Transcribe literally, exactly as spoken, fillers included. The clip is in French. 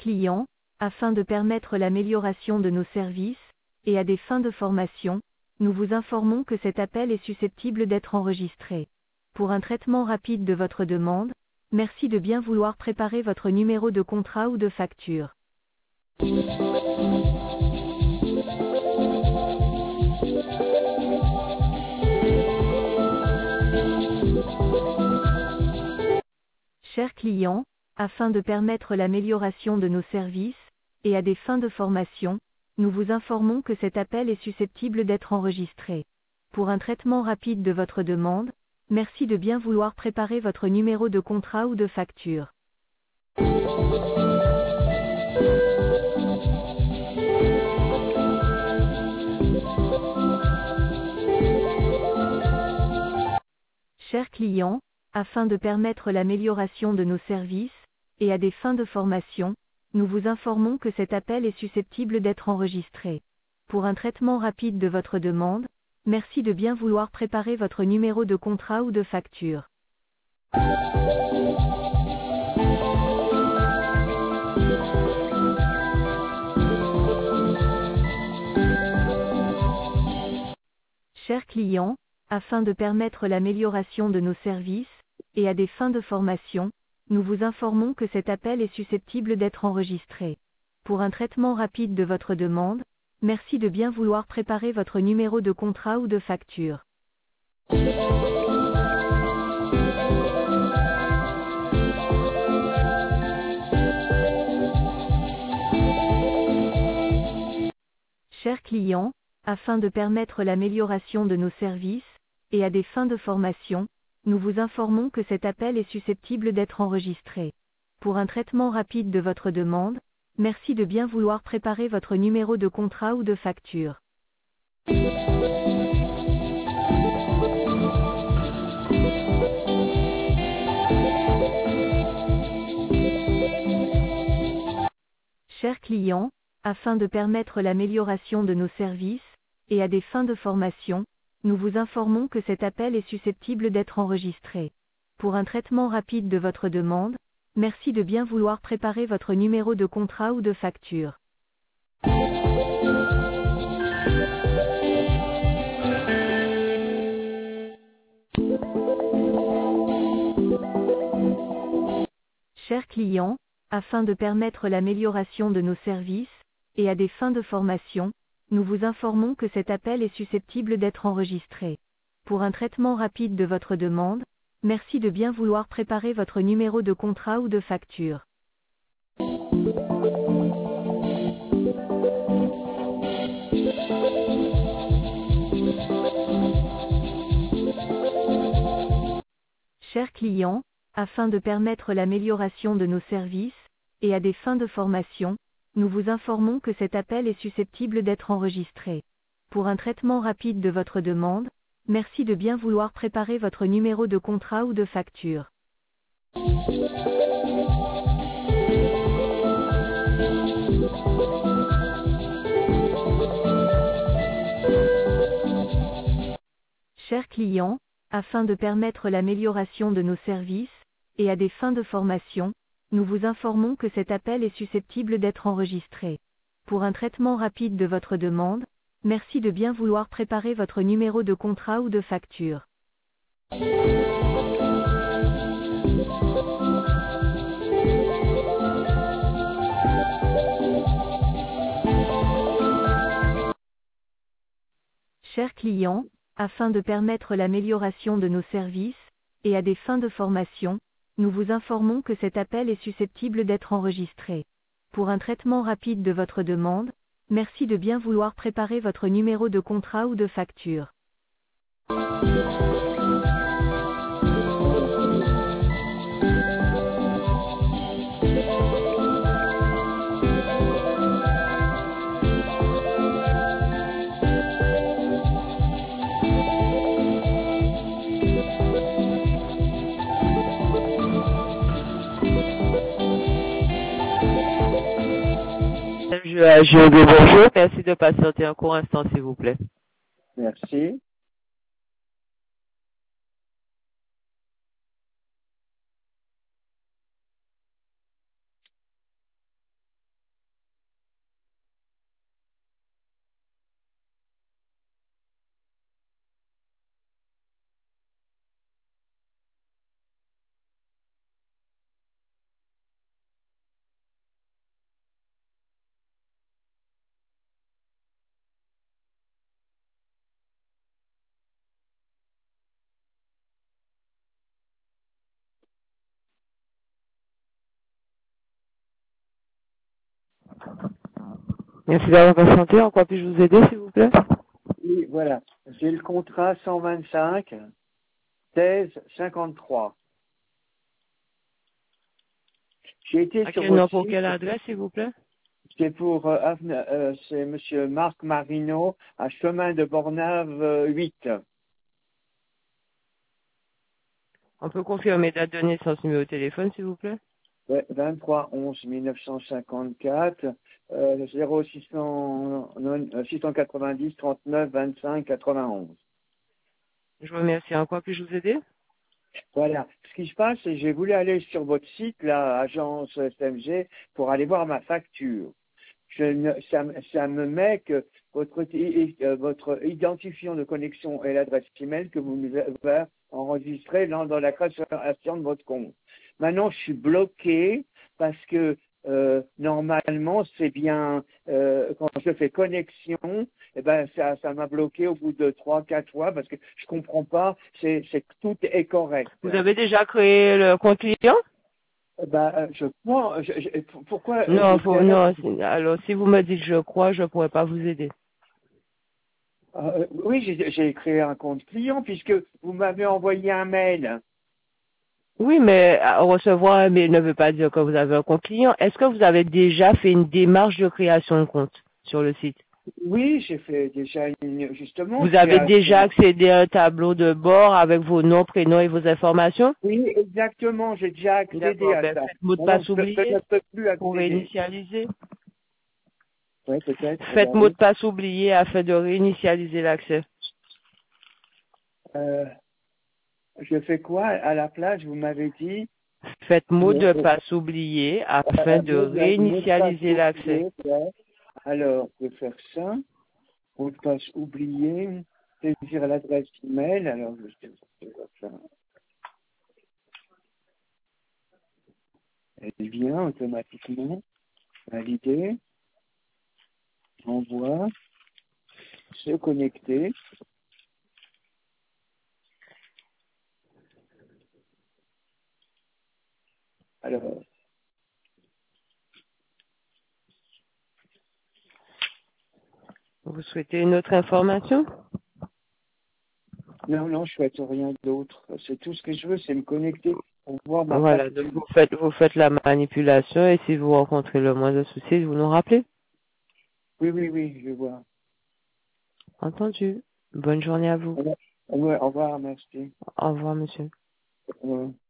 client, afin de permettre l'amélioration de nos services, et à des fins de formation, nous vous informons que cet appel est susceptible d'être enregistré. Pour un traitement rapide de votre demande, merci de bien vouloir préparer votre numéro de contrat ou de facture. Chers clients, afin de permettre l'amélioration de nos services, et à des fins de formation, nous vous informons que cet appel est susceptible d'être enregistré. Pour un traitement rapide de votre demande, merci de bien vouloir préparer votre numéro de contrat ou de facture. Chers clients, afin de permettre l'amélioration de nos services, et à des fins de formation, nous vous informons que cet appel est susceptible d'être enregistré. Pour un traitement rapide de votre demande, merci de bien vouloir préparer votre numéro de contrat ou de facture. Chers clients, afin de permettre l'amélioration de nos services, et à des fins de formation, nous vous informons que cet appel est susceptible d'être enregistré. Pour un traitement rapide de votre demande, merci de bien vouloir préparer votre numéro de contrat ou de facture. Chers clients, afin de permettre l'amélioration de nos services, et à des fins de formation, nous vous informons que cet appel est susceptible d'être enregistré. Pour un traitement rapide de votre demande, merci de bien vouloir préparer votre numéro de contrat ou de facture. Chers clients, afin de permettre l'amélioration de nos services, et à des fins de formation, nous vous informons que cet appel est susceptible d'être enregistré. Pour un traitement rapide de votre demande, merci de bien vouloir préparer votre numéro de contrat ou de facture. Chers clients, afin de permettre l'amélioration de nos services, et à des fins de formation, nous vous informons que cet appel est susceptible d'être enregistré. Pour un traitement rapide de votre demande, merci de bien vouloir préparer votre numéro de contrat ou de facture. Chers clients, afin de permettre l'amélioration de nos services, et à des fins de formation, nous vous informons que cet appel est susceptible d'être enregistré. Pour un traitement rapide de votre demande, merci de bien vouloir préparer votre numéro de contrat ou de facture. Chers clients, afin de permettre l'amélioration de nos services, et à des fins de formation, nous vous informons que cet appel est susceptible d'être enregistré. Pour un traitement rapide de votre demande, merci de bien vouloir préparer votre numéro de contrat ou de facture. Chers clients, afin de permettre l'amélioration de nos services, et à des fins de formation, nous vous informons que cet appel est susceptible d'être enregistré. Pour un traitement rapide de votre demande, merci de bien vouloir préparer votre numéro de contrat ou de facture. Je à Géo de bonjour. Merci de patienter un court instant, s'il vous plaît. Merci. Merci d'avoir patienté. En quoi puis-je vous aider, s'il vous plaît? Oui, voilà. J'ai le contrat cent vingt-cinq, seize, cinquante-trois. J'ai été À sur quel nom, votre pour site. quelle adresse, s'il vous plaît? C'est pour euh, Avne- euh, c'est Monsieur Marc Marino à Chemin de Bornave euh, huit. On peut confirmer date de naissance, numéro de téléphone, s'il vous plaît? Ouais, vingt-trois onze mille neuf cent cinquante-quatre, euh, zéro six cent, euh, six cent quatre-vingt-dix trente-neuf vingt-cinq quatre-vingt-onze. Je vous remercie. En quoi puis-je vous aider? Voilà. Ce qui se passe, c'est que j'ai voulu aller sur votre site, la agence S M G, pour aller voir ma facture. Je ne, ça, me- ça me met que votre, i- i- euh, votre identifiant de connexion et l'adresse email que vous nous avez enregistré dans, dans la création de votre compte. Maintenant, je suis bloqué parce que euh, normalement, c'est bien euh, quand je fais connexion, eh ben ça, ça m'a bloqué au bout de trois, quatre fois parce que je comprends pas. C'est, c'est que tout est correct. Vous avez déjà créé le compte client? Eh ben, euh, je crois. Je, je- pourquoi Non, je faut, créerais non. c'est- Alors, si vous me dites je crois, je pourrais pas vous aider. Euh, oui, j'ai j'ai créé un compte client puisque vous m'avez envoyé un mail. Oui, mais euh, recevoir un mail ne veut pas dire que vous avez un compte client. Est-ce que vous avez déjà fait une démarche de création de compte sur le site? Oui, j'ai fait déjà une, justement Vous avez déjà création. accédé à un tableau de bord avec vos noms, prénoms et vos informations? Oui, exactement, j'ai déjà accédé D'accord, à ben ça. faites mot de Maintenant, passe je, je oublié ne peux plus pour accéder. réinitialiser. Oui, peut-être. Faites Ben mot de oui. passe oublié afin de réinitialiser l'accès. Euh, je fais quoi à la place? Vous m'avez dit. Faites mot Euh, de euh, passe oublié afin euh, de mot de mot de passe réinitialiser l'accès. oublié, ouais. Alors, je vais faire ça. Mot de passe oublié. Saisir l'adresse email. Alors, je sais pas ce que je vais faire. Elle vient automatiquement, valider, envoi, se connecter. Alors, Vous souhaitez une autre information? non, non, je souhaite rien d'autre. C'est tout ce que je veux, c'est me connecter pour voir ma Voilà, donc facture. vous faites, vous faites la manipulation et si vous rencontrez le moindre souci, vous nous rappelez. Oui, oui, oui, je vois. Entendu. Bonne journée à vous. Au revoir, au revoir, merci. Au revoir, monsieur. Au revoir.